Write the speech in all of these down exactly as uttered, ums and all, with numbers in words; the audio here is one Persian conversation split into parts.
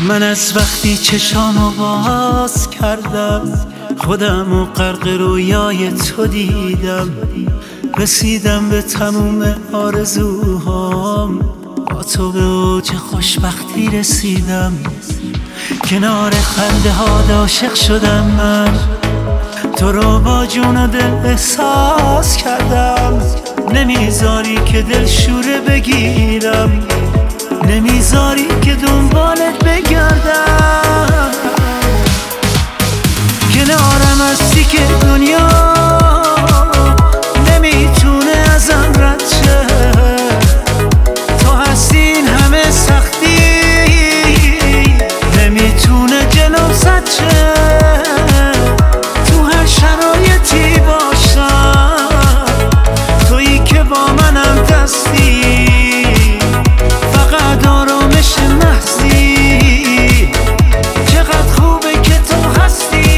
من از وقتی چشامو باز کردم خودم و غرق رویای تو دیدم، رسیدم به تموم آرزوهام، با تو به اوج خوشبختی رسیدم، کنار خنده ها عاشق شدم من، تو رو با جون و دل احساس کردم، نمیذاری که دل شوره بگیرم، نمیذاری که دنبالت بگردم، کنارم هستی که دنیا نمیتونه ازم رد شه، تو هستی این همه سختی نمیتونه جلوم زد شه، تو هر شرایطی باشم تویی که با منم دستی، فقط آرامش محضی، چقدر خوبه که تو هستی.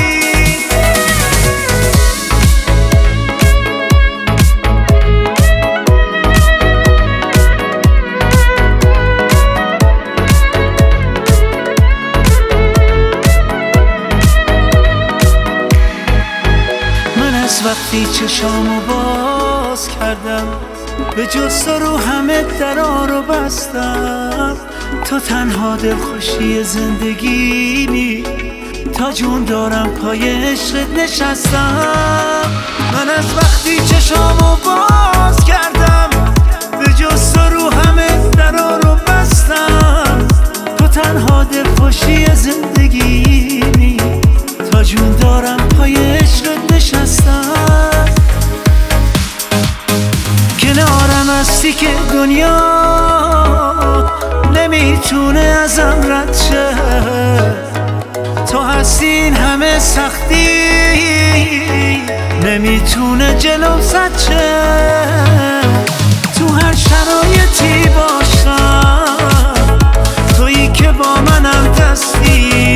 از وقتی چشامو باز کردم به جز تو رو همه درا رو بستم، تو تنها دلخوشی زندگیمی، تا جون دارم پای عشقت نشستم. من از وقتی چشامو باز کردم به جز تو رو همه درا رو بستم، تو تنها دلخوشی زندگیمی، تا جون دارم پای عشقت نشستم، کنارم هستی که دنیا نمیتونه ازم رد شه، تو هستی این همه سختی نمیتونه جلوم زد شه، تو هر شرایطی باشم تویی که با منم دستی،